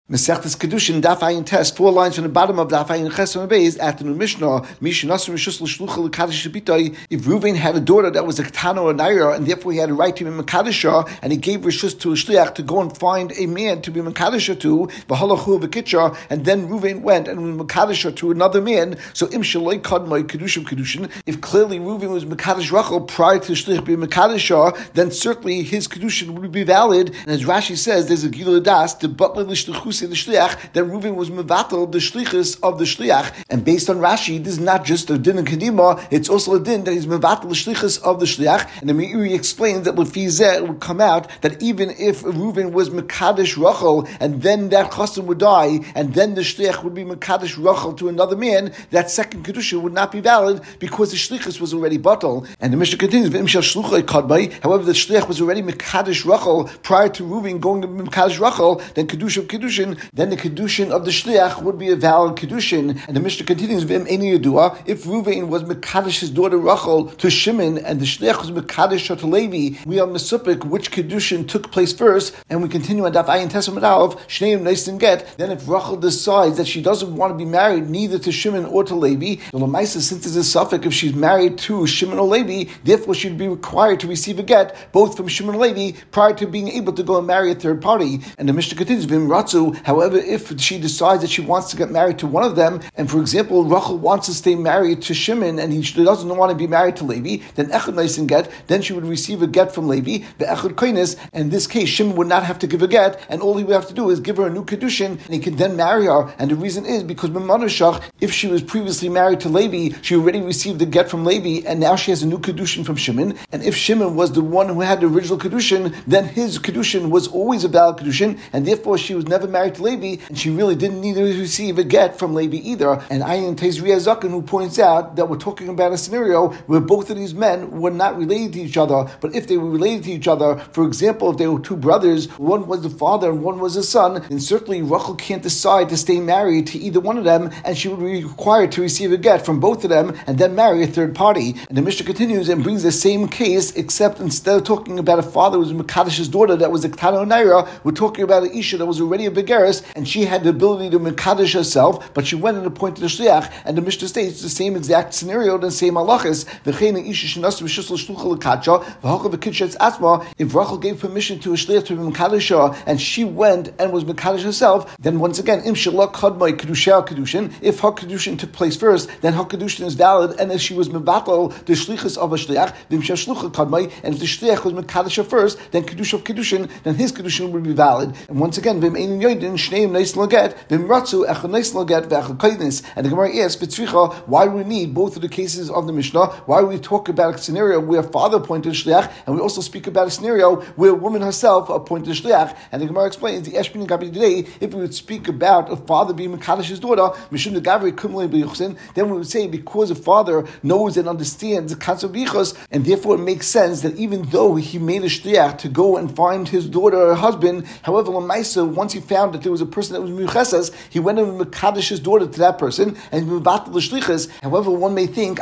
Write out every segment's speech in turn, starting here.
Mesechtes Kedushin, Daf Ayin Test, 4 lines from the bottom of Daf Ayin Ches on the base, at the new Mishnah, Mishnah Nasr Rishus L'Shlucha L'Kadish B'Itay. If Reuven had a daughter that was a Ketana or a Naira, and therefore he had a right to be Mekadisha, and he gave Rishus to a Shliach to go and find a man to be Mekadisha to, V'Halachu V'Kitcha, and then Reuven went and was Mekadisha to another man, so Im Shaloi Kadmai Kedushim Kedushin, if clearly Reuven was Mekadish Rachel prior to the Shliach being Mekadisha, then certainly his Kedushin would be valid, and as Rashi says, there's a Gila Das, the Butler L'Shluchus the shliach, that Reuven was mevatel the shlichus of the shliach, and based on Rashi, this is not just a din in kedima; it's also a din that he's mevatel the shlichus of the shliach. And the Meiri explains that lefizeh it would come out that even if Reuven was mekadesh Rachel, and then that chassan would die, and then the shliach would be mekadesh Rachel to another man, that second kedusha would not be valid because the shlichus was already batal. And the Mishnah continues, however, the shliach was already mekadesh Rachel prior to Reuven going to mekadesh Rachel, then kedusha of kedushin. Then the kedushin of the shliach would be a valid kedushin. And the Mishnah continues, if Reuven was mekadesh his daughter Rachel to Shimon, and the shliach was mekadesh her to Levi, we are mesupik which kedushin took place first. And we continue on Daf Ayin Testament of Shneim Nice and Get. Then if Rachel decides that she doesn't want to be married neither to Shimon or to Levi, since there's a suffix if she's married to Shimon or Levi, therefore she'd be required to receive a get both from Shimon or Levi prior to being able to go and marry a third party. And the Mishnah continues, however, if she decides that she wants to get married to one of them, and for example, Rachel wants to stay married to Shimon and he doesn't want to be married to Levi, then Echad Nice and Get, then she would receive a get from Levi, the Echad Koines, and in this case, Shimon would not have to give a get, and all he would have to do is give her a new Kedushin, and he can then marry her. And the reason is because B'Manashach, if she was previously married to Levi, she already received a get from Levi, and now she has a new Kedushin from Shimon, and if Shimon was the one who had the original Kedushin, then his Kedushin was always a valid Kedushin, and therefore she was never married to Levi, and she really didn't need to receive a get from Levi either. And Ayin Tezriya Zaken, who points out that we're talking about a scenario where both of these men were not related to each other, but if they were related to each other, for example, if they were two brothers, one was the father and one was the son, then certainly Rachel can't decide to stay married to either one of them, and she would be required to receive a get from both of them and then marry a third party. And the Mishnah continues and brings the same case, except instead of talking about a father who was Mekadesh's daughter that was a Ketana Naira, we're talking about an Isha that was already a Begeris, and she had the ability to Mekadesh herself, but she went and appointed a Shliach, and the Mishnah states it's the same exact scenario, the same halachas. If Rachel gave permission to a Shliach to be Mekadesh her, and she went and was Mekadesh herself, then once again, if her Kedushin took place first, then her Kedushin is valid, and if she was Mevatel, the Shlichus of a Shliach, and if the Shliach was Mekadesh her first, then Kedush of Kedushin, then his Kedushin would be valid. And once again, and the Gemara asks, why do we need both of the cases of the Mishnah? Why do we talk about a scenario where a father appointed a shliach, and we also speak about a scenario where a woman herself appointed a shliach? And the Gemara explains, the Eshbin and Gabi today, if we would speak about a father being Mekadesh's daughter, then we would say because a father knows and understands the concept of yichus, and therefore it makes sense that even though he made a shliach to go and find his daughter or husband, however, once he found that there was a person that was Mechesas, he went and Mekadesh his daughter to that person, and he mevatel the shlichus. However, one may think,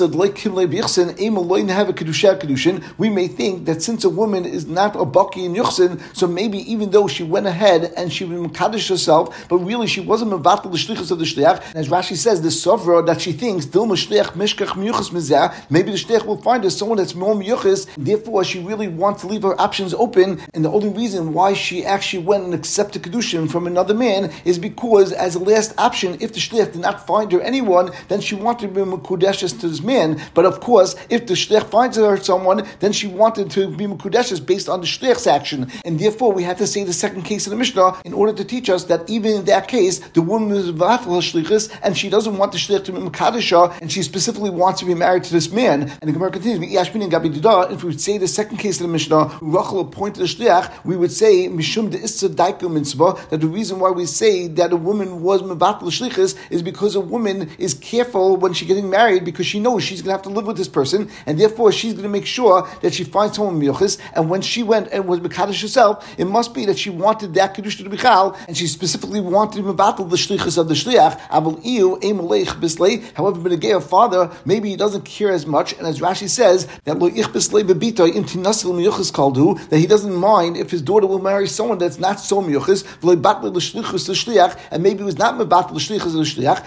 we may think that since a woman is not a baki in yuchsin, so maybe even though she went ahead and she Mekadesh herself, but really she wasn't mevatel the shlichus of the shliach. And as Rashi says, the sovra that she thinks, maybe the shliach will find her someone that's more miyuchis, therefore she really wants to leave her options open, and the only reason why she actually went and accepted Kedushin from another man is because as a last option, if the shliach did not find her anyone, then she wanted to be mekudeshes to this man. But of course, if the shliach finds her someone, then she wanted to be mekudeshes based on the shliach's action. And therefore, we had to say the second case in the Mishnah in order to teach us that even in that case, the woman is vatal shlichus, and she doesn't want the shliach to be mekadesh her, and she specifically wants to be married to this man. And the Gemara continues, if we would say the second case in the Mishnah, Rachel appointed a shliach, we would say mishum de issa daiku mitzvah, that the reason why we say that a woman was mevatel shlichus is because a woman is careful when she's getting married because she knows she's going to have to live with this person, and therefore she's going to make sure that she finds someone miyuchis. And when she went and was mekadesh herself, it must be that she wanted that kedusha to be chal, and she specifically wanted to mevatel the shlichus of the shliach. However, but a gay father, maybe he doesn't care as much, and as Rashi says that that he doesn't mind if his daughter will marry someone that's not so miyuchis, and maybe it was not mevatel l'shlichus l'shliach,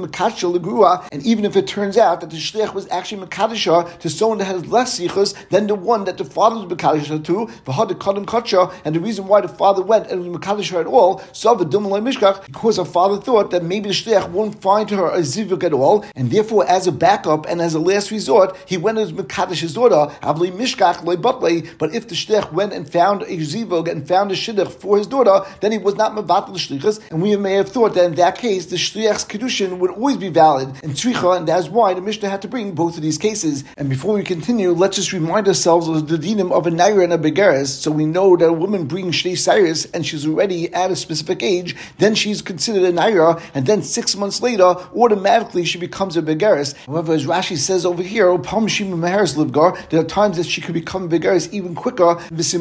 and even if it turns out that the shliach was actually mekadisha to someone that has less sichus than the one that the father was mekadisha to, and the reason why the father went and was mekadisha at all, because her father thought that maybe the shliach won't find her a zivug at all, and therefore as a backup and as a last resort, he went as mekadish's daughter, but if the shliach went and found a zivug and found a shidduch for his daughter, then he was not mevatel l'shlichus, and we may have thought that in that case the shliach's kedushin would always be valid and tzricha, and that's why the Mishnah had to bring both of these cases. And before we continue, let's just remind ourselves of the dinim of a naira and a begeres, so we know that a woman brings shnei cyrus and she's already at a specific age, then she's considered a naira, and then 6 months later, automatically she becomes a begeres. However, as Rashi says over here, there are times that she could become begeres even quicker, and there's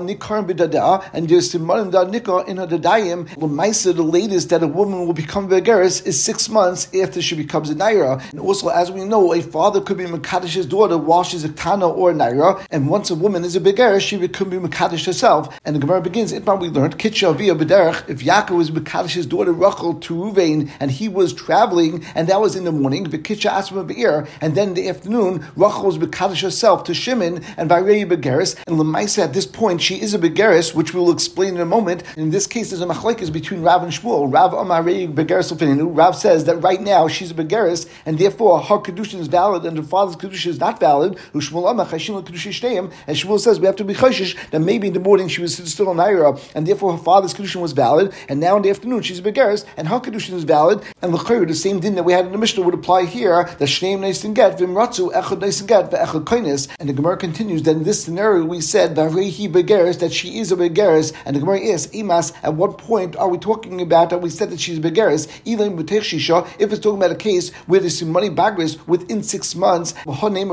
simanim da nikah in her dadayim. The latest that a woman will become begeres is 6 months after she becomes a naira. And also, as we know, a father could be mekadish's daughter while she's a tana or a naira, and once a woman is a begeres, she could be mekadish herself. And the Gemara begins, Itmar we learned, Kitcha via bederech, if Yaakov was mekadish's daughter Rachel to Ruvain, and he was traveling, and that was in the morning, V'kitcha asma be'ir, and then in the afternoon, Rachel was mekadish herself to Shimon, and Vayrei begeres, and Lemaisa at this point, she is a begeres, which we will explain in a moment. In this case, there's a machlekes between Rav and Shmuel. Rav Amarei begeres l'feninu. Rav says that right now she's a begeres, and therefore her kedushin is valid, and her father's kedushin is not valid. Shmuel Amar chashin l'kedushin shteim, and Shmuel says we have to be chashish that maybe in the morning she was still a naira, and therefore her father's kedushin was valid, and now in the afternoon she's a begeres, and her kedushin is valid. And l'chayr, the same din that we had in the Mishnah would apply here. That shneim neisin get v'imratzu echad neisin get ve'echad koines. And the Gemara continues that in this scenario we said varehi begeres, that she is a begeres, and the Gemara asks imas, at what point are we talking about that we said that she's a begeres? Elim b'tech shisha, if it's talking about a case where there's some money bagris within 6 months, how could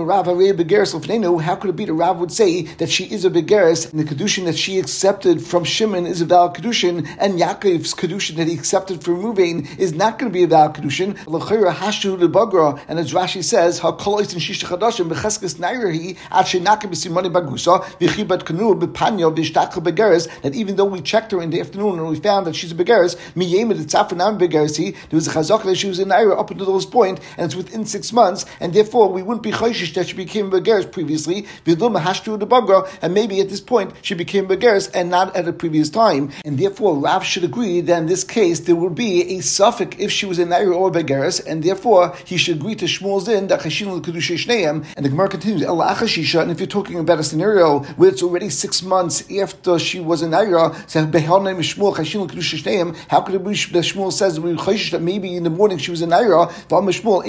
it be the Rav would say that she is a begeres, and the kedushin that she accepted from Shimon is a valid kedushin, and Yaakov's kedushin that he accepted from Ruvain is not going to be a valid kedushin? And as Rashi says, that even though we checked her in the afternoon and we found that she's a begeres, there was a chazak that she was in naira up until this point, and it's within 6 months, and therefore we wouldn't be chayshish that she became a begeres previously, and maybe at this point she became begeres and not at a previous time. And therefore Rav should agree that in this case there would be a suffix if she was a naira or a begeres, and therefore he should agree to Shmuel's din that chashin l'kedushay shneim. And the Gemara continues, and if you're talking about a scenario where it's already 6 months after she was a naira, how could it be that Shmuel says that maybe in the morning she was a naira, but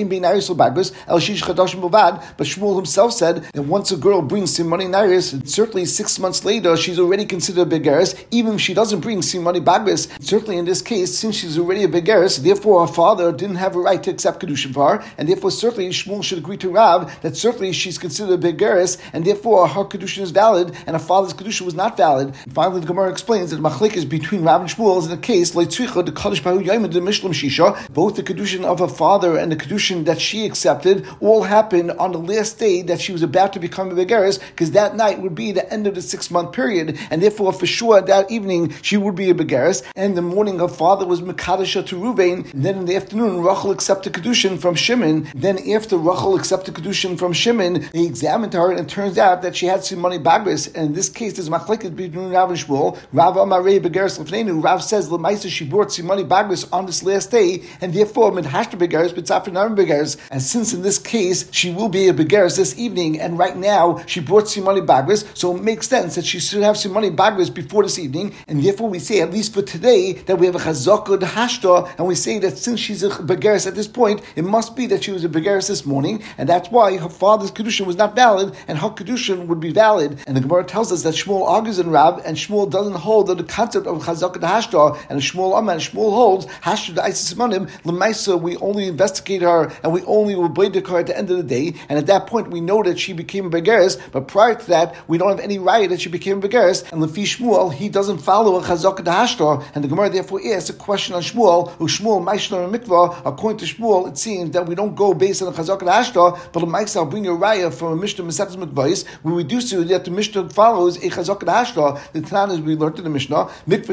Shmuel himself said that once a girl brings simani nairis, certainly 6 months later she's already considered a begeres, even if she doesn't bring simani bagris. Certainly in this case, since she's already a begeres, therefore her father didn't have a right to accept kedushin for her, and therefore certainly Shmuel should agree to Rav that certainly she's considered a begeres, and therefore her kedushin is valid, and her father's kedushin was not valid. And finally, the Gemara explains that the machlekes between Rav and Shmuel is in a case like tzricha the kaddish bahu yaim the mishlam shisha. Both the kedushin of her father and the kedushin that she accepted all happened on the last day that she was about to become a begeres, because that night would be the end of the 6 month period, and therefore for sure that evening she would be a begeres. And the morning her father was mekadisha to Ruvain, and then in the afternoon Rachel accepted kedushin from Shimon. Then after Rachel accepted kedushin from Shimon, they examined her, and it turns out that she had some money bagris. And in this case, there's machlekes between Rav and Shmuel. Rav Amarei begeres l'fneinu. Rav says l'maisa she brought some money bagris on this last day, and therefore midhashta begeres b'tzafinarim begeres. And since in this case she will be a begeres this evening, and right now she brought some money bagris, so it makes sense that she should have some money bagris before this evening. And therefore we say, at least for today, that we have a chazaka d'hashta, and we say that since she's a begeres at this point, it must be that she was a begeres this morning, and that's why her father's kedushin was not valid, and her kedushin would be valid. And the Gemara tells us that Shmuel argues in Rav, and Shmuel doesn't hold the concept of chazaka d'hashta, and Shmuel Amar, and Shmuel holds hashta d'isis manim l'maisa. We only investigate her, and we only will blade her at the end of the day, and at that point we know that she became a begeres, but prior to that we don't have any right that she became a begeres. And Lefi Shmuel, he doesn't follow a chazaka d'hashta, and the Gemara therefore asks a question on Shmuel, who Shmuel maishnar mikvah. According to Shmuel, it seems that we don't go based on the chazaka d'hashta, but the Mike I'll bring a raya from a Mishnah Mesechus Mikvahis, where we do see that the Mishnah follows a chazaka d'hashta. The Tanan, as we learned in the Mishnah, mikvah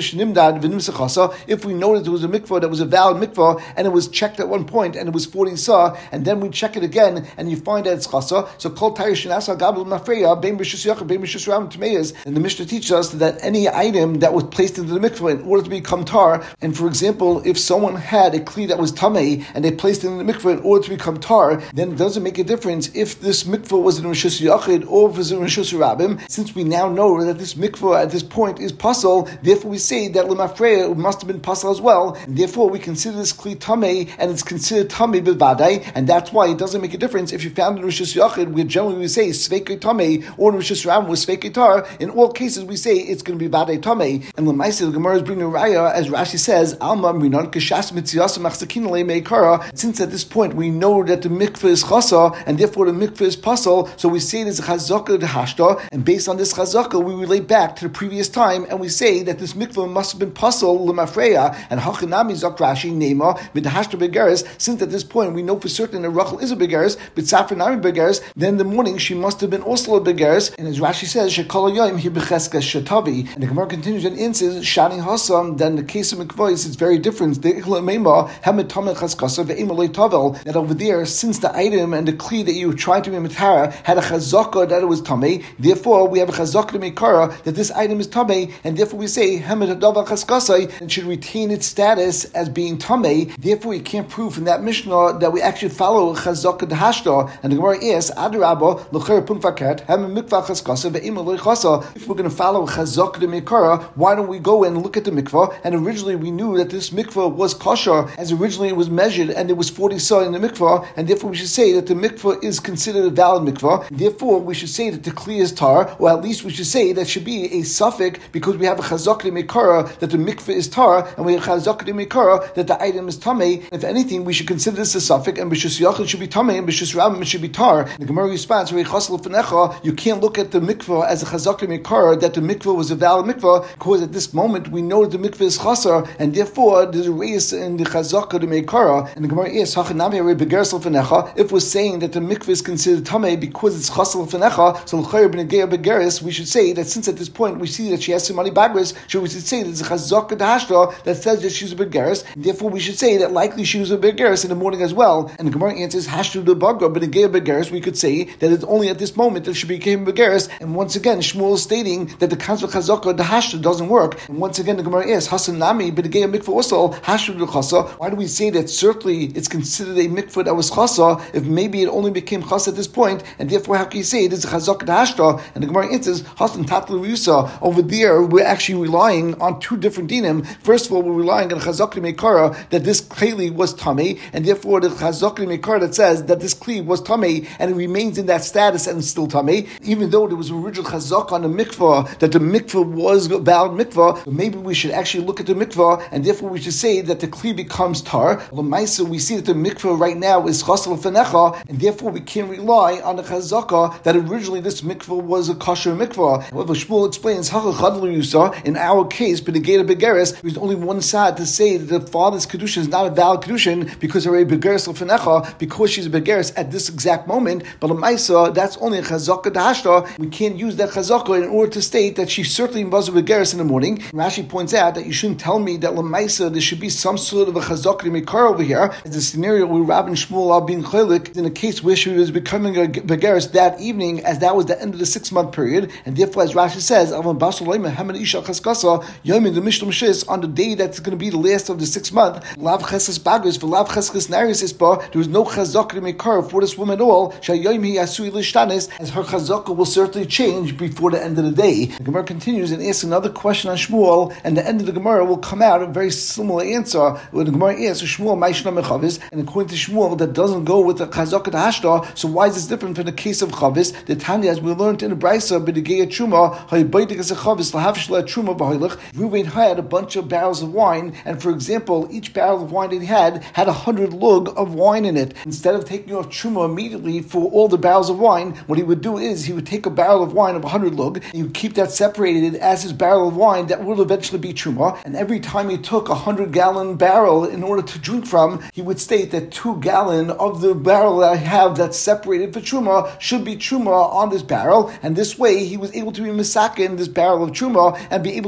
if we know that there was a mikvah that was a valid mikvah and it was checked at one point and it was 40 sa, and then we check it again and you find that it's chasa, so kol tayr shenasa gabel mafreya bein b'shus yachid bein b'shus ram tmeyas. And the Mishnah teaches us that any item that was placed into the mikvah in order to become tar, and for example, if someone had a kli that was tamei and they placed it in the mikvah in order to become tar, then it doesn't make a difference if this mikvah was in rishus yachid or if it was in rishus rabim. Since we now know that this mikvah at this point is pasal, therefore we say that lemafreya must have been pasal as well, and therefore we consider this kli tamei and it's considered tamei b'vadai, and that's why it doesn't make a difference if you found in rishus yachid, where generally we say sveikei tamei, or in rishus rabim with sveikei tar. In all cases we say it's going to be vadai tamei. And lemaisa the Gemara is bringing a raya, as Rashi says, alma minon kashas mitziyasa machzakin le meikara. Since at this point we know that the mikveh is chasa and therefore the mikveh is pasal, so we say there's a chazaka dehashta, and based on this chazaka we relate back to the previous time and we say that this mikveh must have been pasal lemafreya, and hachinami zok Rashi nema midhashta begeres. Since at this point we know for certain that Rachel is a begeres, but safranami begeres, then in the morning she must have been also a begeres. And as Rashi says, shekol yoyim hi becheska shatavi. And the Gemara continues and answers, shani hasam. Then the case of mikvahs is very different. That over there, since the item and the kli that you were trying to be mitara had a chazaka that it was tamei, therefore we have a chazaka to mikara that this item is tamei, and therefore we say hemet hadavar chaskasai and should retain its status as being tamei. Therefore, we can't prove from that Mishnah that we actually follow chazaka dehashta. And the Gemara asks, adarabba l'cher pun faket hemet mikvah chaskasa ve'imah lo chasa. If we're going to follow chazaka mikara, why don't we go and look at the mikvah? And originally we knew that this mikvah was kosher, as originally it was measured and there was 40 sa in the mikvah, and therefore we should say that the mikvah is considered a valid mikvah. Therefore we should say that the kli is tar, or at least we should say that should be a suffix, because we have a chazak mikara that the mikvah is tar, and we have a chazak mikara that the item is tamei. If anything, we should consider this a suffix, and b'shus yachid should be tamei, and b'shus rabim it should be tar. The Gemara responds, you can't look at the mikvah as a chazak mikara that the mikvah was a valid mikvah, because at this moment we know that the mikvah is chasar, and therefore there's a reis in the chazaka to meikara. And the Gemara is if we're saying that the mikvah is considered tamei because it's chasar l'fenecha, so l'chayr b'negei begeris, we should say that since at this point we see that she has some money bagris, so we should say that there's a chazaka dehashta that says that she's a begeris, and therefore we should say that likely she was a begeris in the morning as well. And the Gemara answers hashtu de bagra b'negei begeris. We could say that it's only at this moment that she became a begeris, and once again Shmuel is stating that the concept of chazaka dehashta doesn't work. And once again the Gemara asks hasan nami b'negei mikvah also hashtu de chasa. Why do we say that certainly it's considered a mikvah that was chasa if maybe it only became chasa at this point, and therefore how can you say it is a chazaka dehashta? And the Gemara answers hasan tatlu yusa. Over there we're actually relying on two different dinim. First of all, we're relying on chazaka meikara that this kli was tamei, and therefore the chazaka meikara that says that this kli was tamei and it remains in that status and it's still tamei, even though there was an original chazaka on the mikvah that the mikvah was a valid mikvah. So maybe we should actually look at the mikvah, and therefore we should say that the kli becomes tar. L'maisa, we see that the mikvah right now is chasal fenecha, and therefore we can't rely on the chazaka that originally this mikvah was a kosher mikvah. However, Shmuel explains in our case, but the gate of begeris, there's only one side to say that the father's kedushin is not a valid kedushin because her a begeris l'fenecha, because she's a begeris at this exact moment. But l'maisa, that's only a chazaka dehashta. We can't use that chazaka in order to state that she certainly was a begeris in the morning. Rashi points out that you shouldn't tell me that l'maisa there should be some sort of a chazaka mikar over here. It's a scenario where Rabbi Shmuel are being chaylik in a case where she was becoming a begeris that evening, as that was the end of the 6-month period, and therefore, as Rashi says, on the day that's going to be the last of the 6th month, lav cheskas bagris for lav cheskas naris ispa, there was no chazaka mikar for this woman at all. As her chazaka will certainly change before the end of the day. The Gemara continues and asks another question on Shmuel, and the end of the Gemara will come out a very similar answer. When the Gemara asks Shmuel Maishna mechavis, and according to Shmuel that doesn't go with the chazaka dehashta. So why is this different from the case of chavis? The Tanya, as we learned in the Brisa, b'negei truma haybaydik as a chavis lahavshla truma b'hoylech. Reuven had a bunch of barrels of wine, and for example, each barrel of wine that he had 100 lug of wine in it. Instead of taking off truma immediately for all the barrels of wine, what he would do is he would take a barrel of wine of 100 lug, and he would keep that separated as his barrel of wine that will eventually be truma. And every time he took a 100-gallon barrel in order to drink from, he would state that 2 gallon of the barrel that I have that's separated for truma should be truma on this barrel, and this way he was able to be misakin this barrel of truma and be able to drink from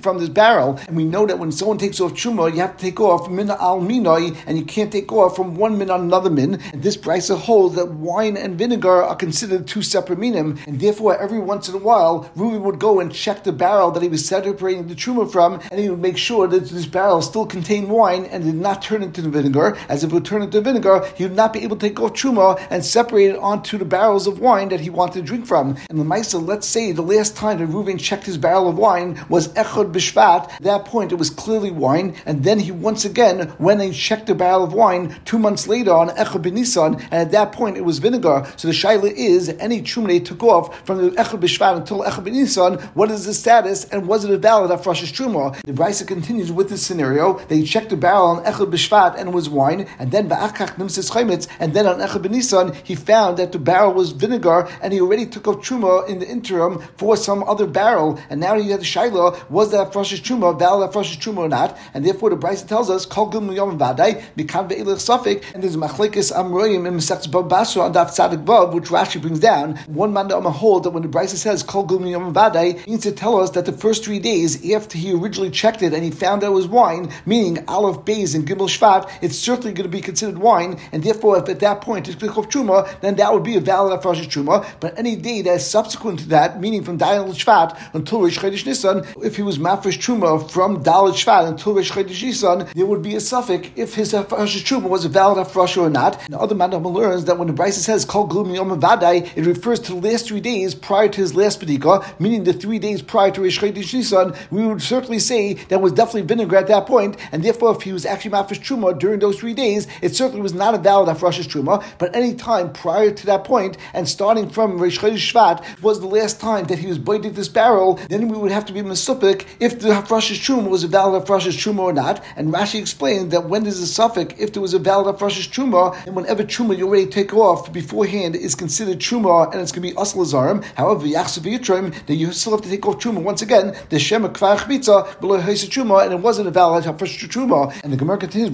from this barrel. And we know that when someone takes off truma, you have to take off min al minoi, and you can't take off from one min on another min. And this brisa holds that wine and vinegar are considered two separate minim, and therefore every once in a while, Reuven would go and check the barrel that he was separating the truma from, and he would make sure that this barrel still contained wine and did not turn into the vinegar. As if it would turn into vinegar, he would not be able to take off truma and separate it onto the barrels of wine that he wanted to drink from. And the Maisa, let's say the last time that Reuven checked his barrel of wine was Echad B'Shvat. At that point, it was clearly wine, and then he once again went and checked the barrel of wine 2 months later on Echad B'Nisan, and at that point it was vinegar. So the shaila is, any truma they took off from the Echad B'Shvat until Echad B'Nisan, what is the status, and was it a valid Afrash's truma? The Brisa continues with this scenario. They checked the barrel on Echad B'Shvat and it was wine, and then Ba'akach Nimsis Chaimitz, and then on Echad B'Nisan he found that the barrel was vinegar, and he already took off truma in the interim for some other barrel, and now he had the shaila, was that Afrash's truma valid Afrash's truma or not? And therefore the Brisa tells us Kol Gil Miyom Vadai Mikan Ve'ilach Safik, and there's Machlekes Amroyim in Masechtas Bava Basra on Daf Tzadik Vav, which Rashi brings down. One man that hold that when the Brisa says Kol Gil Miyom Vadai, means to tell us that the first 3 days after he originally checked it and he found that it was wine, meaning Aleph Beis and Gimel Shvat, it's certainly going to be considered wine, and therefore if at that point it's Klik of Truma, then that would be a valid Afrash's Truma. But any day that is subsequent to that, meaning from Dayan Shvat until Rish Chodesh Nisan, if he was Mafresh Truma from Dalet Shvat until Rish Chodesh Nisan, there would be a suffix if his Afrash's Truma was a valid Afrash or not. And the other man learns that when the Brisa says Kol Glum Yom Vadai, it refers to the last 3 days prior to his last Bedika, meaning the 3 days prior to Rish Chodesh Nisan. We would certainly say that was definitely vinegar at that point, and therefore if he was actually Mafresh Truma during those 3 days, it certainly was not a valid Afrash's Truma. But any time prior to that point, and starting from Rish Chodesh Shvat was the last time that he was biting this barrel, then we would have to be Mesupik if the Afrash's Truma was a valid Afrash's Truma or not. And Rashi explained that when there's a suffix, if there was a valid Afrash's Truma, and whenever Truma you already take off beforehand is considered Truma, and it's going to be Asl Azarim. However, Yachsav Yitrim, that you still have to take off Truma once again, the Shema Kvar Chmitza below Haisa Truma, and it wasn't a valid Afrash's Truma. And the Gemara continues,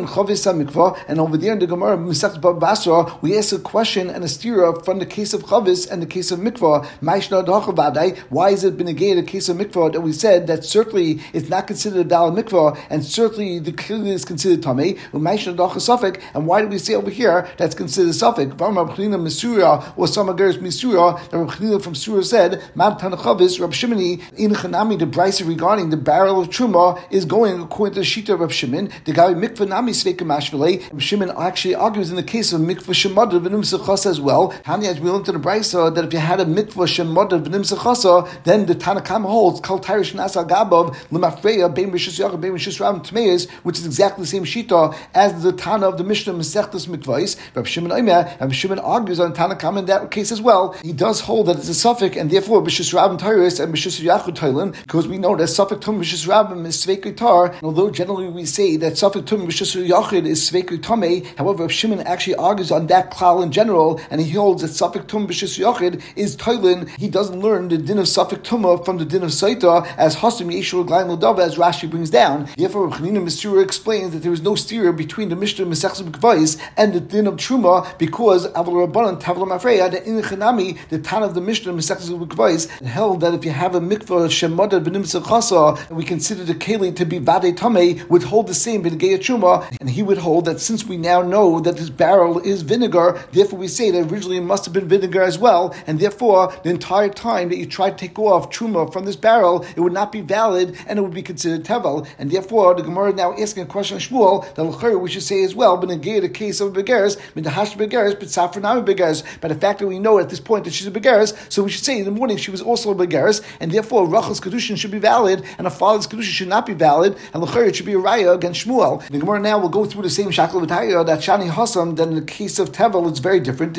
and over there in the Gemara Masechtas Bava Basra, we ask a question and a stira from the case of Chavis and the case of Mikvah. Why is it been negated the case of Mikvah that we said that certainly it's not considered a valid Mikvah, and certainly the clearly is considered Tamei, and why do we say over here that's considered a suffix? Misura or Samageris Misura, that Rab Chanina from Surah said, Mab Tanachavis, Rab Shimoni, in Chanami, the Brisa regarding the barrel of Truma is going according to the Shita of Rab Shimon. The guy Mikvah Nami Sveika Mashvele, Rab Shimon actually argues in the case of Mikvah Shemadav V'nim Sechasa as well. Hani, as we learned in the Brisa, that if you had a Mikvah Shemadav V'nim Sechasa, then the Tanakam holds Kal Tirish Nasa Gabav Lemafreya Bein Rishus Yachid Bein Rishus Ram Tmeis, which is exactly the same Shita as the Tana of the Mishnah Masechtas Mikvahs. Rab Shimon Omer, Rab Shimon argues on Tanakam in that case as well. He does hold that it's a suffix, and therefore B'Shus Rabim Tyrus and B'Shus Yachid Tylan, because we know that suffix Tum B'Shus Rabim is Sveikei Tar, and although generally we say that suffix Tum B'Shus Yachid is Sveikei Tamei, however, Rab Shimon actually argues on that klal in general, and he holds that suffix Tum B'Shus Yachid is Tylan. He doesn't learn the din of suffix Tumah from the din of Saita as Hasim Yeshua Glaim Ladava, as Rashi brings down. Therefore, Rab Chanina Misura explains that there is no steer between the Mishnah Masechtas Mikvahs and the din of Truma, because Aval Rabbanan Tavla Mafreya, the in Chanami, the Tan of the Mishnah Masechtas Mikvahs, held that if you have a mikvah Shemada B'Nim Sechasa, we consider the Keli to be Vadei Tamei, would hold the same B'Negei Truma, and he would hold that since we now know that this barrel is vinegar, therefore we say that originally it must have been vinegar as well, and therefore the entire time that you try to take off Truma from this barrel, it would not be valid, and it would be considered Tevel. And therefore the Gemara now asking a question on Shmuel that l'chayr we should say as well, B'Negei the case of Begeres, B'Nahash Begeres, B'Tzafranami Begeres. By the fact that we know at this point that she's a Begeres, so we should say in the morning she was also a Begeres, and therefore Rachel's Kedushin should be valid, and a father's Kedushin should not be valid, and l'chayr it should be a Raya against Shmuel. The Gemara now will go through the same Shakal V'Taya that Shani Hassam, then in the case of Tevel it's very different.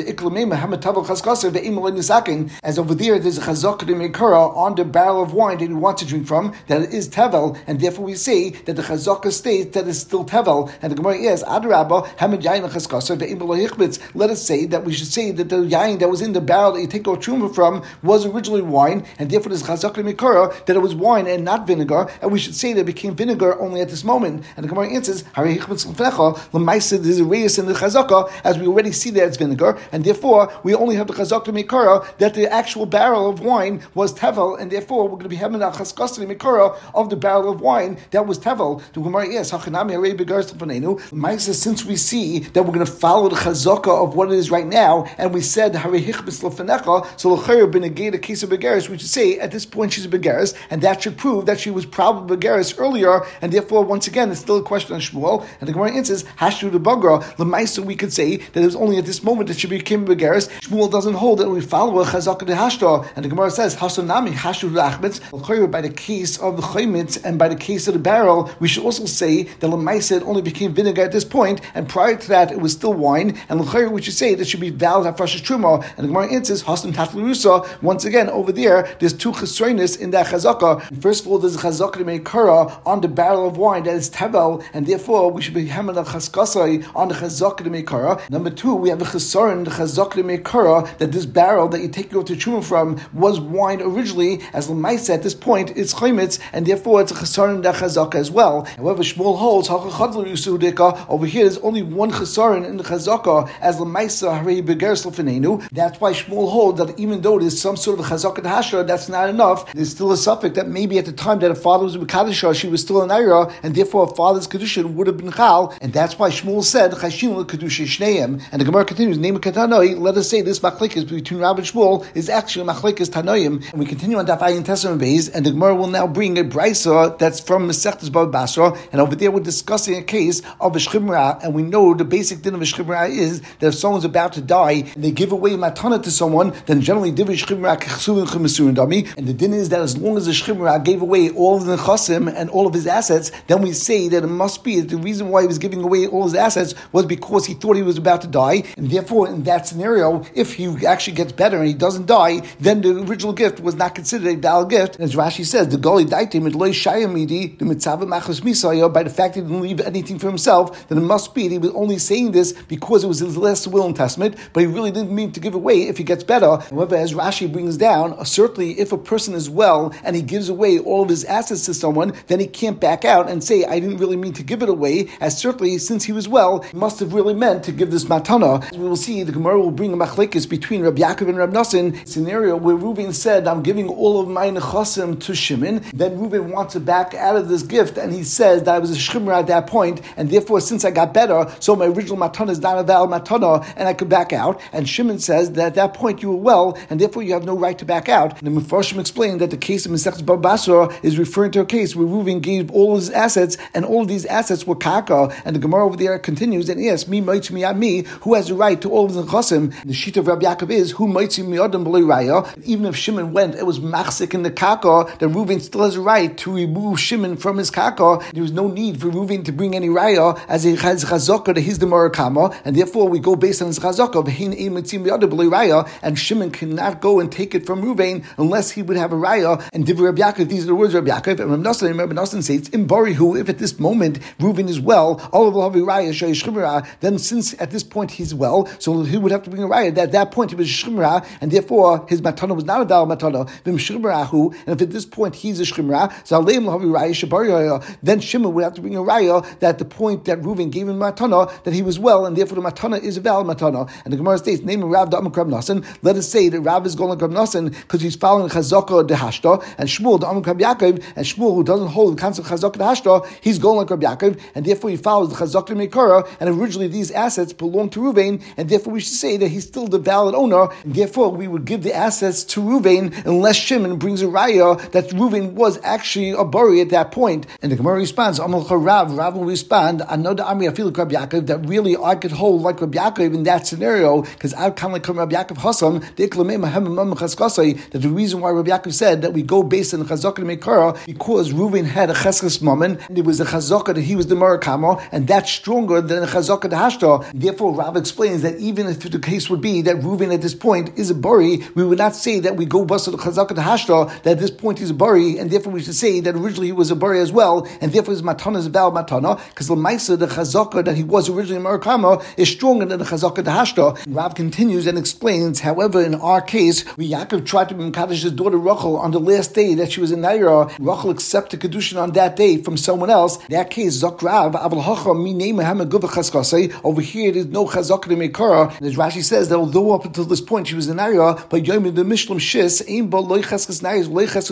As over there there's a Chazak Mekara on the barrel of wine that you want to drink from, that it is Tevel, and therefore we say that the Chazaka states that it's still Tevel, and the Gemara is Adrabba Hamid Yain Chaskasa Ve'im. Let us say that we should say that the yain that was in the barrel that you take out truma from was originally wine, and therefore there's Chazak Mikara that it was wine and not vinegar, and we should say that it became vinegar only at this moment. And the Gemara answers Hari Lemaisa, there's a reyes in the Chazaka, as we already see that it's vinegar, and therefore we only have the Chazak Mikara that the actual barrel of wine was Tevel, and therefore we're going to be having a Chaskasa custody Mikara of the barrel of wine that was Tevel. The Gemara asks, Hachanami Harei Begaris Lefanenu. Ma'isa, since we see that we're going to follow the chazaka of what it is right now, and we said Harei Hichbis Lefanecha, so L'chayr benegay the case of Begaris, we should say at this point she's a Begaris, and that should prove that she was probably Begaris earlier, and therefore once again it's still a question on Shmuel. And the Gemara answers, Hashu the Bagra, L'maisa, we could say that it was only at this moment that she became a Begaris. Shmuel doesn't hold that we follow a chazaka de Hashta, and the Gemara says, Hasanami Hashu Rachmitz, L'chayr, by the case of the Chaymitz and by the case of the barrel, we should also say that L'maisa it only became vinegar at this point, and prior to that it was still wine, and L'chayr we should say that should be valid at Farshas Truma. And the Gemara answers, Hasan Tatlurusa, once again over there's two chesronis in that chazaka. First of all, there's a chazaka to make kara on the barrel of wine that is tevel, and therefore we should be hamad al chaskasai on the chazaka to make kara. Number two, we have a chesaron, the chazaka to make kara, that this barrel that you take your truma from was wine originally, as l'maisa at this point it's chaymitz, and therefore it's a chesaron in that chazaka as well. However, Shmuel holds over here there's only one chesaron in the chazaka, as l'maisa harei begeres l'fenenu. That's why Shmuel holds that even though there's some sort of chazaka hashra, that's not enough. There's still a suffix that maybe at the time that her father was a Kadisha, she was still an Ira, and therefore her father's Kedushin would have been Chal, and that's why Shmuel said, Chashim Kedusha Shneim. And the Gemara continues, Name of Katanoi, let us say this machlekes between Rav and Shmuel is actually machlekes Tanoim. And we continue on Daf Ayin Tesam Beis, and the Gemara will now bring a Brisa that's from Masechtas Bava Basra, and over there we're discussing a case of a Shchimra, and we know the basic din of a Shchimra is that if someone's about to die, and they give away matana to someone, then generally Divrei Shchimra Kechsuvin Chemasurin Dami, and the din is that as long as the Shchimra gave away all of the Chasim and all of his assets, then we say that it must be that the reason why he was giving away all his assets was because he thought he was about to die, and therefore in that scenario, if he actually gets better and he doesn't die, then the original gift was not considered a valid gift. And as Rashi says, the Goli Daitim, it loy shayamidi, the mitzvah machos misaya, by the fact that he didn't leave anything for himself, then it must be that he was only saying this because it was his last will and testament, but he really didn't mean to give away if he gets better. However, as Rashi brings down, certainly if a person is well and he gives away all of his assets to someone, then he can't back out and say, I didn't really mean to give it away, as certainly since he was well, he must have really meant to give this matana. As we will see, the Gemara will bring a machlekes between Rabbi Yaakov and Rabbi Nassan, scenario where Reuven said, I'm giving all of my nechasim to Shimon. Then Reuven wants to back out of this gift, and he says that I was a shchimra at that point, and therefore since I got better, so my original matana is not a valid matana, and I could back out. And Shimon says that at that point you were well, and therefore you have no right to back out. And the Mefarshim explained that the case of Masechtas Bava Basra is referring to a case where Reuven gave all his assets, and all of these assets were kaka. And the Gemara over there continues and asks, me might me at me, who has the right to all of the chasim? The sheet of Rabbi Yaakov is, who might me adam b'lei raya. Even if Shimon went, it was machzik in the kaka, then Reuven still has a right to remove Shimon from his kaka. There was no need for Reuven to bring any raya, as he has chazaka that he's the Murakama, and therefore we go based on his chazaka, and Shimon cannot go and take it from Reuven unless he would have a raya. And Divrei Rabbi Yaakov, these are the words of Rabbi Yaakov, and Rabbi Nassan says, in Barihu, if at this moment Reuven is well, all of the raya, then since at this point he's well, so he would have to bring a raya. At that point he was shchimra, and therefore his matana was not a dal matana. And if at this point he's a shchimra, so then Shimon would have to bring a raya that at the point that Reuven gave him matana, that he was well, and therefore the matana is a valid matana. And the Gemara states, name Rav Da'am Krab Nasan. Let us say that Rav is going like Krab Nasan because he's following Chazaka de Hashta, and Shmuel Da'am Krab Yaakov, and Shmuel, who doesn't hold the concept of Chazaka de Hashta, he's going like Krab Yaakov, and therefore he follows the Chazaka de Mekara, and originally these assets belong to Reuven, and therefore we should say that he's still the valid owner, and therefore we would give the assets to Reuven unless Shimon brings a raya that Reuven was actually a bari at that point. And the Gemara responds, Rav will respond, another Ami Afilu Krab Yaakov, that really I could hold like Rabbi Yaakov in that scenario, because I kind of like Rabbi Yaakov Hassam, that the reason why Rabbi Yaakov said that we go based on the Chazaka Mekara, because Reuven had a Cheskes Mammon, and it was a Chazaka that he was the Murakama, and that's stronger than a Chazaka de Hashta. Therefore, Rav explains that even if the case would be that Reuven at this point is a bari, we would not say that we go bust the Chazaka de Hashta, that at this point he's a bari, and therefore we should say that originally he was a bari as well, and therefore his matana is a valid matana, because the Maisa, the Chazaka that he was originally a Murakama, is stronger than the Chazaka de Hashta. Rav continues and explains, however, in our case, Yaakov tried to Mekadosh his daughter Rachel on the last day that she was in Naira. Rachel accepted Kedushin on that day from someone else. In that case, Zakrav, Aval Hacha, Mi over here, there's no Chazaka de Mekara. And as Rashi says, that although up until this point she was in Naira, but Yom the Mishlam Shis, Aim Ba Loy Cheskes Nairis, Loy Cheskes Bagus,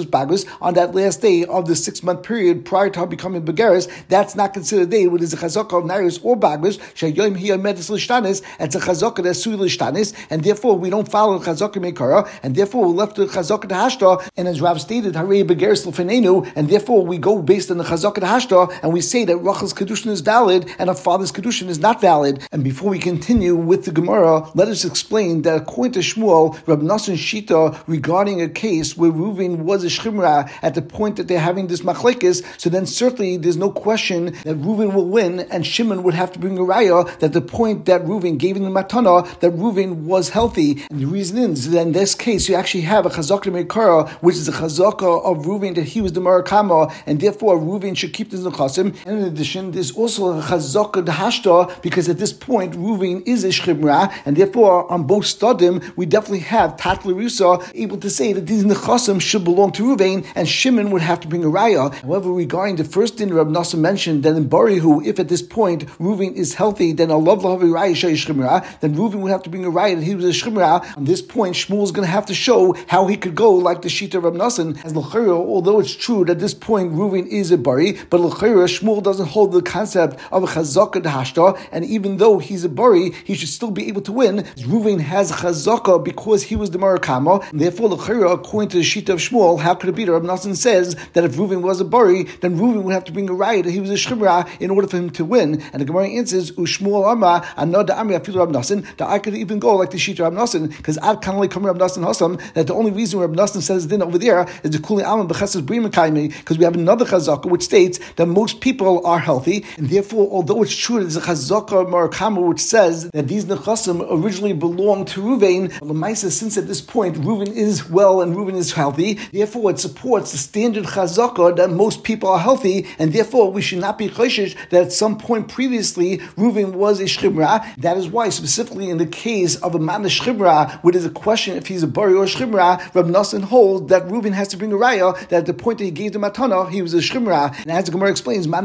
on that last day of the 6-month period prior to her becoming begeris, that's not considered a day where there's a chazaka of nairis or bagris, shayom hiya medis l'shtanis, it's a chazaka that's sui l'shtanis, and therefore we don't follow chazaka meikara, and therefore we're left with chazaka hashta, and as Rav stated, harei begeris l'fenenu, and therefore we go based on the chazaka hashta, and we say that Rachel's kedushin is valid, and her father's kedushin is not valid. And before we continue with the Gemara, let us explain that according to Shmuel, Rab Nosson Shita, regarding a case where Reuven was a shchimra at the point that they're having this machlekes, so then certainly there's no question that Reuven will win, and Shimon would have to bring a raya that the point that Reuven gave in the matana, that Reuven was healthy. And the reason is that in this case you actually have a chazaka meikara, which is a chazaka of Reuven that he was the marakama, and therefore Reuven should keep this nechasim. And in addition, there's also a chazaka d'hashta, because at this point Reuven is a shchimra, and therefore on both stadim we definitely have Tat L'Rusa able to say that these nechasim should belong to Reuven, and Shimon would have to bring a raya. However, regarding the first din Rab Nosson mentioned that in Barihu, if at this point Reuven is healthy, then Allah lahavi raya shchimra, then Reuven would have to bring a raya that he was a shchimra. On this point, Shmuel is going to have to show how he could go like the Shita of Rab Nosson, as l'chayra, although it's true that at this point Reuven is a bari, but l'chayra Shmuel doesn't hold the concept of a chazaka d'hashta, and even though he's a bari, he should still be able to win. Reuven has chazaka because he was the marakama, and therefore l'chayra, according to the Shita of Shmuel, how could it be that Rab Nosson says that if Reuven was a bari, then Reuven would have to bring a riot that he was a shchimra in order for him to win? And the Gemara answers, Ushmuel Amar, Anod Amri Afilu Rab Nosson, that I could even go like the Shita Rab Nosson, because Ad Kanali Kam Rab Nosson Hasam, that the only reason Rab Nosson says din over there is the Kuli Aman B'Chesed B'Rima Kaimi, because we have another chazaka which states that most people are healthy, and therefore, although it's true there's a chazaka marakama which says that these nechasim originally belong to Reuven, Lamaisa, since at this point Reuven is well and Reuven is healthy, therefore it supports the standard chazaka that most people are healthy, and therefore we should not be choshesh that at some point previously Reuven was a shchimra. That is why, specifically in the case of a man shchimra, where there's a question if he's a bari or a shchimra, Rab Nosson holds that Reuven has to bring a raya that at the point that he gave the matana, he was a shchimra. And as the Gemara explains, the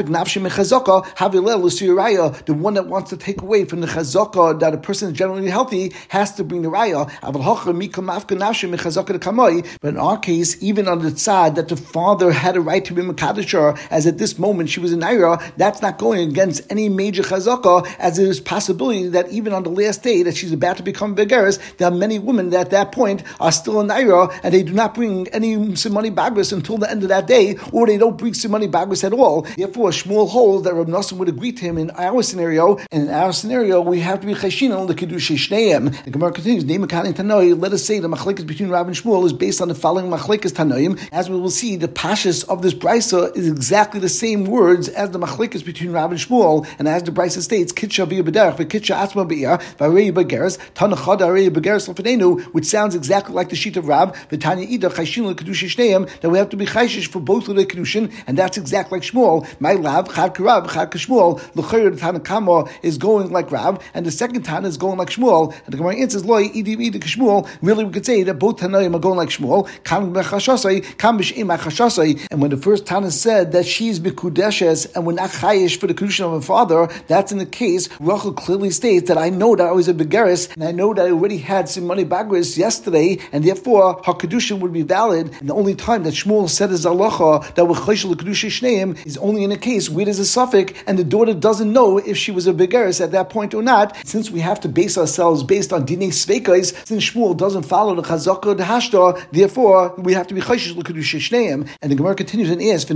one that wants to take away from the chazaka that a person is generally healthy has to bring the raya. But in our case, even on the tzad that the father had a right to be Makadashar, as at this moment she was in Naira, that's not going against any major chazaka, as there is possibility that even on the last day that she's about to become begeris, there are many women that at that point are still in Naira, and they do not bring any simani bagris until the end of that day, or they don't bring simani bagris at all. Therefore, Shmuel holds that Rab Nosson would agree to him in our scenario, and in our scenario we have to be cheshin on the kedusha shneim. The Gemara continues, let us say the machlekes between Rav and Shmuel is based on the following machlekes tanoim. As we will see, the pashas of this brisa is exactly the same words as the machlekes between Rav and Shmuel, and as the brisa states, kitcha v'ya b'derech v'kitcha atzma b'iyah v'arei b'geres tanachad arei b'geres l'fenenu, which sounds exactly like the sheet of Rav, v'tanya ida chayshin l'kedusha shneim, that we have to be chayshish for both of the kedushin, and that's exactly like Shmuel. My Rav chad k'Rav chad k'Shmuel, l'chayr the Tanakama is going like Rav, and the second Tana is going like Shmuel, and the Gemara answers loy idi k'Shmuel. Really, we could say that both Tanaim are going like Shmuel. Kam b'chashasai, kam b'sheim achashasai. And when the first Tana said that she's b'kudeshes and we're not chayish for the kedushin of her father, that's in the case Rachel clearly states that I know that I was a begeris, and I know that I already had simani bagris yesterday, and therefore her kedushin would be valid. And the only time that Shmuel said is halacha that we're chayish l'kedusha shneim is only in a case where there's a suffix and the daughter doesn't know if she was a begeris at that point or not. Since we have to base ourselves based on dinei sveikais, since Shmuel doesn't follow the chazaka the hashta, therefore we have to be chayshish l'kedusha shneim. And the Gemara continues and asks,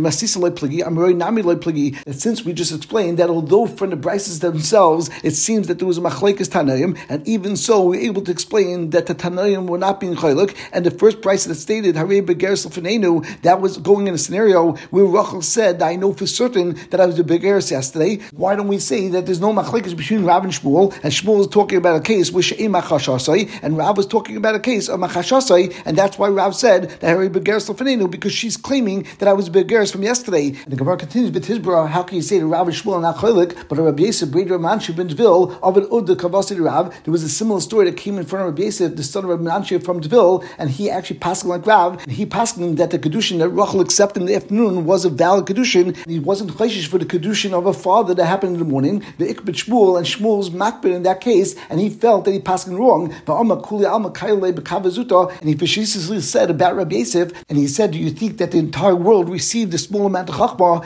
that since we just explained that although from the brises themselves it seems that there was a machlekes tanaim, and even so we're able to explain that the tanaim were not being chayluk, and the first brise that stated harei begeris l'fenenu, that was going in a scenario where Rachel said, I know for certain that I was a begeris yesterday. Why don't we say that there's no machlekes between Rav and Shmuel is talking about a case where she'im machashasai, and Rav was talking about a case of machashasai, and that's why Rav said that harei begeris l'fenenu, because she's claiming that I was a begeris from yesterday. And the Gemara continues, but Hizbra, how can you say that Rav and Shmuel are not chaylik, but Rabbi Yosef, Breder Manshi ben Dvil, of an Ud Kavasi Rav? There was a similar story that came in front of Rabbi Yosef, the son of Rabbi Manshi from Dvil, and he actually passed like Rav, and he passed that the kedushin that Rachel accepted in the afternoon was a valid kedushin, and he wasn't chayshish for the kedushin of a father that happened in the morning. The ikbet Shmuel, and Shmuel's makbid in that case, and he felt that he passed wrong. And he facetiously said about Rabbi Rabbi Yosef, and he said, do you think that the entire world received a small amount of Chachma,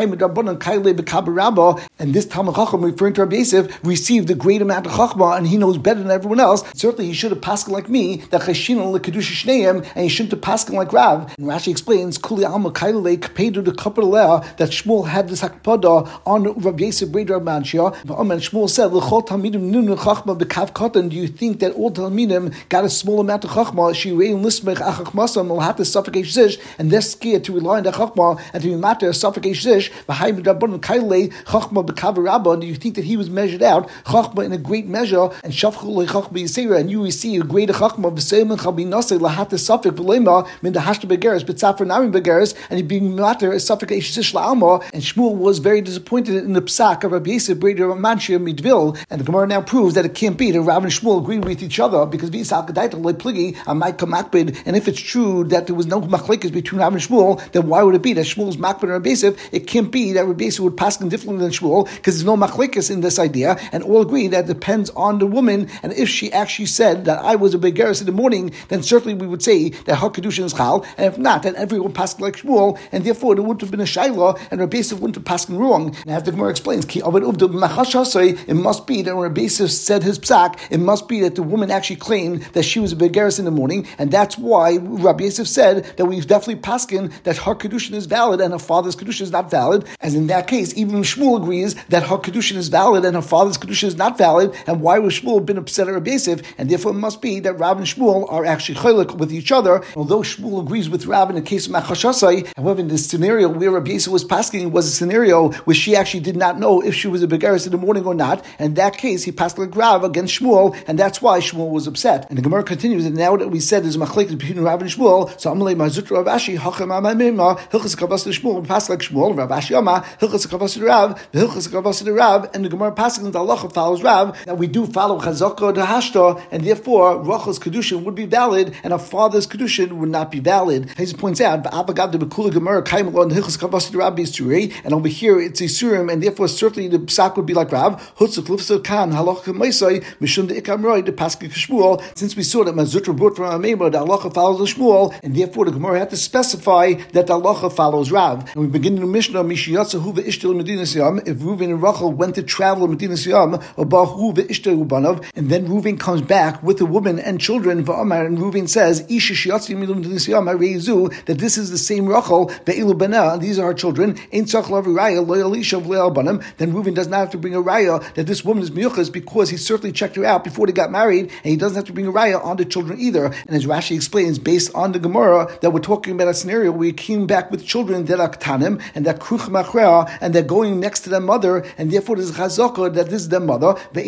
and this Talmid Chacham, referring to Rabbi Yosef, received a great amount of Chachma, and he knows better than everyone else? Certainly he should have pasken like me, that Cheshina l'kedusha shneim, and he shouldn't have pasken like Rav. And Rashi explains, Kuli alma kailei kapedu de kaperlea, that Shmuel had this hakpada on Rabbi Yosef Brei Rav Manshia. And Shmuel said, L'chol talmidim nunu chachma b'kav katan. Do you think that all talmidim got a small amount of chachma? Shirein lismech achachmasam will have to suffocate zish, and they're scared to rely on that chachma and to be matter suffocate zish. V'haim d'rabbanan kailei chachma b'kav rabba. Do you think that he was measured out chachma in a great measure, and shafchu lechachma yisera, and you receive a greater chachma v'seimen chabinasei lahat to suffocate v'lema min the hashta begeres b'tzafar nami begeres, and he being matter suffocate zish la'alma. And Shmuel was very disappointed in the psak of Rabbi Yosef Brei Rav Manshia midvil, and the Gemara now proves that it can't be that Rav and Shmuel agree with each other, because and if it's true that there was no machlekes between Rav and Shmuel, then why would it be that Shmuel's makbid and Rabbi Yosef? It can't be that Rabbi Yosef would pass differently than Shmuel, because there's no machlekes in this idea, and all agree that it depends on the woman. And if she actually said that I was a begeris in the morning, then certainly we would say that her kedushin is chal, and if not, then everyone passed like Shmuel, and therefore there wouldn't have been a shayla, and Rabbi Yosef wouldn't have passed wrong. And as the Gemara explains, it must be that when Rabbi Yosef said his psak, it must be that the woman actually claimed that she was a begeris in the morning, and that's why Rabbi Yosef said that we've definitely paskin that her kedushin is valid and her father's kedushin is not valid. As in that case, even Shmuel agrees that her kedushin is valid and her father's kedushin is not valid. And why would Shmuel have been upset at Rabbi Yosef? And therefore it must be that Rav and Shmuel are actually chaylik with each other. Although Shmuel agrees with Rav in the case of Machashasai, however, in this scenario where Rabbi Yosef was paskin was a scenario where she actually did not know if she was a begeris in the morning or not. And in that case, he passed like Rav against Shmuel, and that's why Shmuel was upset. And the Gemara continues, and now that we said there's a machlekes between Rav and Shmuel, so Amalei Mazutra Rav Ashi Hachem Amamima Hilchas Kavas to Shmuel passed like Shmuel. Rav Ashi Ama Hilchas Kavas to Rav, the Hilchas Kavas to Rav, and the Gemara passing the halacha follows Rav that we do follow Chazaka to Hashta, and therefore Rachel's kedushin would be valid, and her father's kedushin would not be valid. He points out, V'avagad the Bekula Gemara Kaimalon Hilchas Kavas to Rav B'Isuri, and over here it's Isurim, and therefore certainly the psak would be like Rav. Hutzuk Lufsa Kan Halacha Meisai Mishum the Ikam Roy the Pasuk Shmuel. Since we saw that Mazutra brought from Amema, the halacha follows the Shmuel, and therefore the Gemara had to specify that the halacha follows Rav. And we begin in the Mishnah, Mishiyatzahu ve'ishtel Medinas Yam. If Reuven and Rachel went to travel in Medinas Yam, Abahu ve'ishtel Ubanav, and then Reuven comes back with a woman and children, Va'amar, and Reuven says, Isha Shiyatzi Medinas Yam, Hareizu, that this is the same Rachel, ve'ilu Bana, these are her children, Ein Tzach Lav Raya, Loyal Isha V'le'al Banam. Then Reuven does not have to bring a raya that this woman is miyuchas, because he certainly checked her out before they got married, and he doesn't have to bring a raya on the children either. And as Rashi explains, based on the Gemara, that we're talking about a scenario where he came back with children that are ktanim, and that kruch machrea, and they're going next to their mother, and therefore there's chazaka that this is their mother, and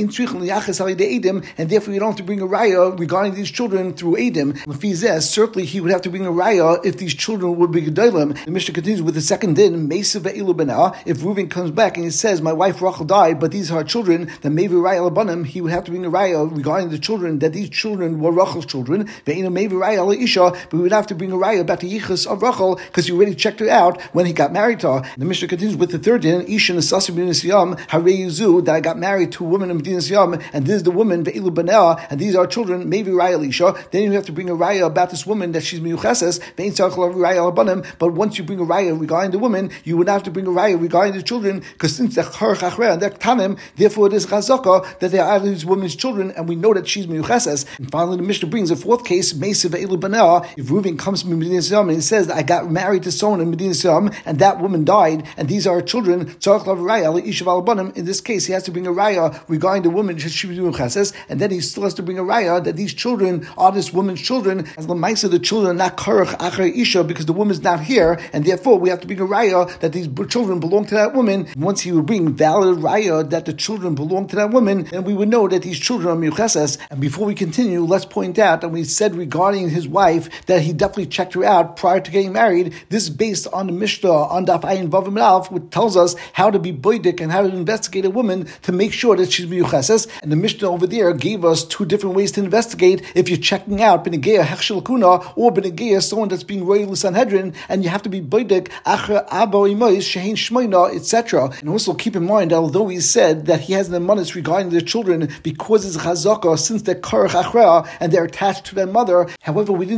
therefore you don't have to bring a raya regarding these children through Edim. Certainly he would have to bring a raya if these children would be gedolim. The Mishnah continues with the second din, Mesa ve'ilu b'na. If Reuven comes back and he says, my wife Rachel died, but these are her children, then maybe raya labanim, he would have to bring a raya regarding the children, that these children were Rachel's children. Ve'ina maybe raya isha, but we would have to bring a raya about the yichus of Rachel, because he already checked her out when he got married to her. The Mishnah continues with the third din, Isha Nesasi Medinas Yam, Harei that I got married to a woman in Medinas Yam, and this is the woman, ve'ilu b'nea, and these are children, maybe raya isha. Then you have to bring a raya about this woman that she's miyucheses, ve'in tzarich raya labanim. But once you bring a raya regarding the woman, you would have to bring a raya regarding the children, because since they're chachrea and they're tanim, therefore it is chazaka that they are these women's children, and we know that she's miyucheses. And finally, the Mishnah brings a fourth case, Mesa ve'ilu b'nea. If Reuven comes from Medinas Yam and he says, I got married to someone in Medinas Yam, and that woman died, and these are her children, tzarich raya isha v'alabanim. In this case, he has to bring a raya regarding the woman that she was miyucheses, and then he still has to bring a raya that these children are this woman's children, as l'maisa the children are not karach achrei isha, because the woman's not here, and therefore we have to bring a raya that these children belong to that woman. Once he would bring valid raya that the children belong to that woman, then we would know that these children are miyucheses. And before we continue, let's point out that we said regarding his wife that he definitely checked her out prior to getting married. This is based on the Mishnah on Daf Ayin Vav Amud Aleph, which tells us how to be boidik and how to investigate a woman to make sure that she's miyucheses. And the Mishnah over there gave us two different ways to investigate if you're checking out b'negeya hechshel kuna or b'negeya someone that's being royal Sanhedrin, and you have to be boidik achra abo imois shehin shmoina, etc. And also keep in mind, although he said that he has an emanis regarding their children because it's chazaka, since they're karach achra and they're attached to their mother, however, we didn't define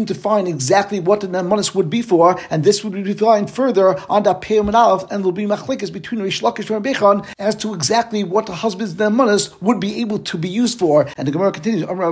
exactly what the nemanis would be for, and this would be defined further on the Pei and Aleph, and there'll be machlekes between Rish Lakish and Rabbi as to exactly what the husband's nemanis would be able to be used for. And the Gemara continues, and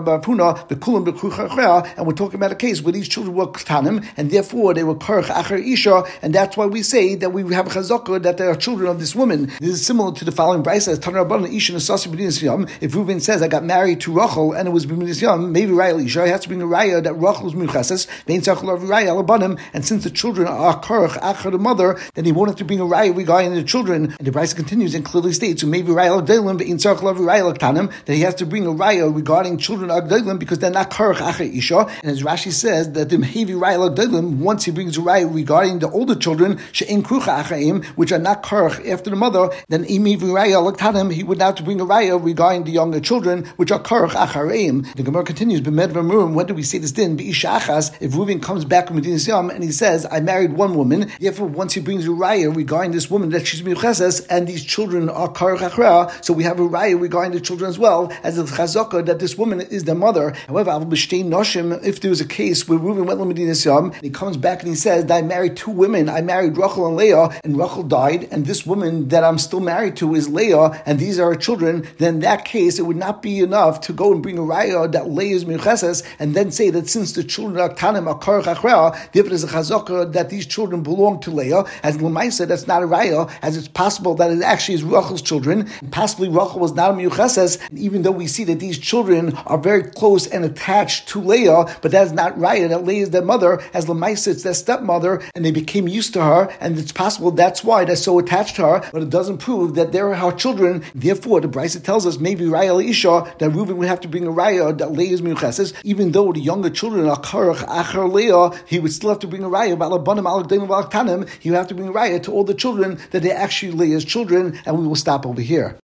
we're talking about a case where these children were ktanim, and therefore they were karach achar isha, and that's why we say that we have a chazakah that they are children of this woman. This is similar to the following brayso as Tanar Rabbanan isha nesasi b'dinas yam. If Reuven says, I got married to Rachel and it was b'dinas yam, maybe Raya isha, he has to bring a raya that Rachel was muchases, vein tzachol of raya alabanim, and since the children are karach achar the mother, then he won't have to bring a raya regarding the children. And the brayso continues and clearly states, so maybe raya agdalim vein tzachol of raya laktanim, that he has to bring a raya regarding children agdalim because they're not karach achar isha. And as Rashi says that the mehevi raya agdalim, once he brings a raya regarding the older children she'en krucha achaim, which are not karach after the mother, then imivi raya laktanim, he would have to bring a raya regarding the younger children, which are karach achareim. The Gemara continues, b'med v'murim, when do we say this din? B'isha achas, if Reuven comes back from Medinas Yam and he says, I married one woman, therefore once he brings a raya regarding this woman that she's miucheses, and these children are karach achra, so we have a raya regarding the children as well, as a chazaka that this woman is their mother. However, if there was a case where Reuven went to Medinas Yam, and he comes back and he says, I married two women, I married Rachel and Leah, and Rachel died, and this woman that I'm still married to is Leah, and these are her children, then in that case, it would not be enough to go and bring a raya that Leah is miucheses, and then say that since the children are tanim are karach achra, therefore there's a chazaka that these children belong to Leah, as Lamaisa, that's not a raya, as it's possible that it actually is Rachel's children, and possibly Rachel was not a miucheses, and even though we see that these children are very close and attached to Leah, but that is not raya, that Leah is their mother, as Lamaisa, it's their stepmother, and they became used to her, and it's possible that's why they're so attached to her, but it doesn't prove that they're her children. Therefore, the Brisa tells us maybe raya isha that Reuven would have to bring a raya that Leah is miucheses, even though the younger children are karach achar Leah, he would still have to bring a raya about labanim alakdaim alaktanim. He would have to bring a raya to all the children that they're actually Leah's children, and we will stop over here.